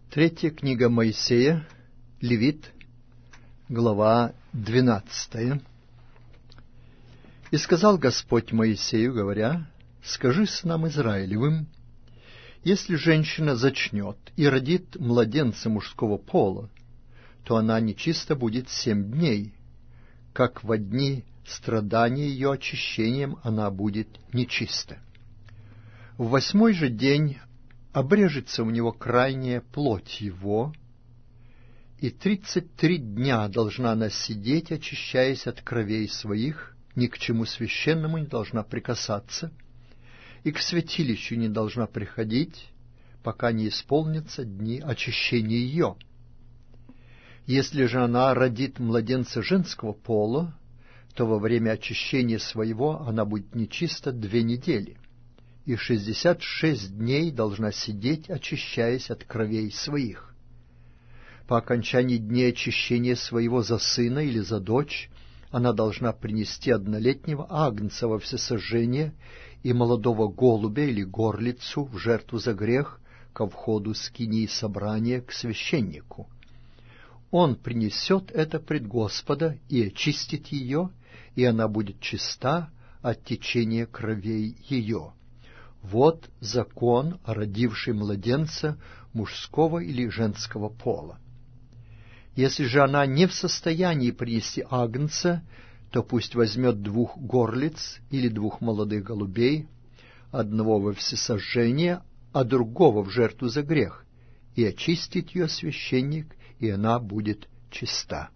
Третья книга Моисея, Левит, глава 12. «И сказал Господь Моисею, говоря: скажи сынам Израилевым, если женщина зачнет и родит младенца мужского пола, то она нечиста будет 7 дней, как во дни страдания ее очищением она будет нечиста. В 8-й же день обрежется у него крайняя плоть его, и 33 дня должна она сидеть, очищаясь от кровей своих, ни к чему священному не должна прикасаться, и к святилищу не должна приходить, пока не исполнятся дни очищения ее. Если же она родит младенца женского пола, то во время очищения своего она будет нечиста 2 недели, и 66 дней должна сидеть, очищаясь от кровей своих. По окончании дней очищения своего за сына или за дочь она должна принести 1-летнего агнца во всесожжение и молодого голубя или горлицу в жертву за грех ко входу скинии собрания к священнику. Он принесет это пред Господа и очистит ее, и она будет чиста от течения кровей ее. Вот закон о родившей младенца мужского или женского пола. Если же она не в состоянии принести агнца, то пусть возьмет 2 горлиц или 2 молодых голубей, одного во всесожжение, а другого в жертву за грех, и очистит ее священник, и она будет чиста.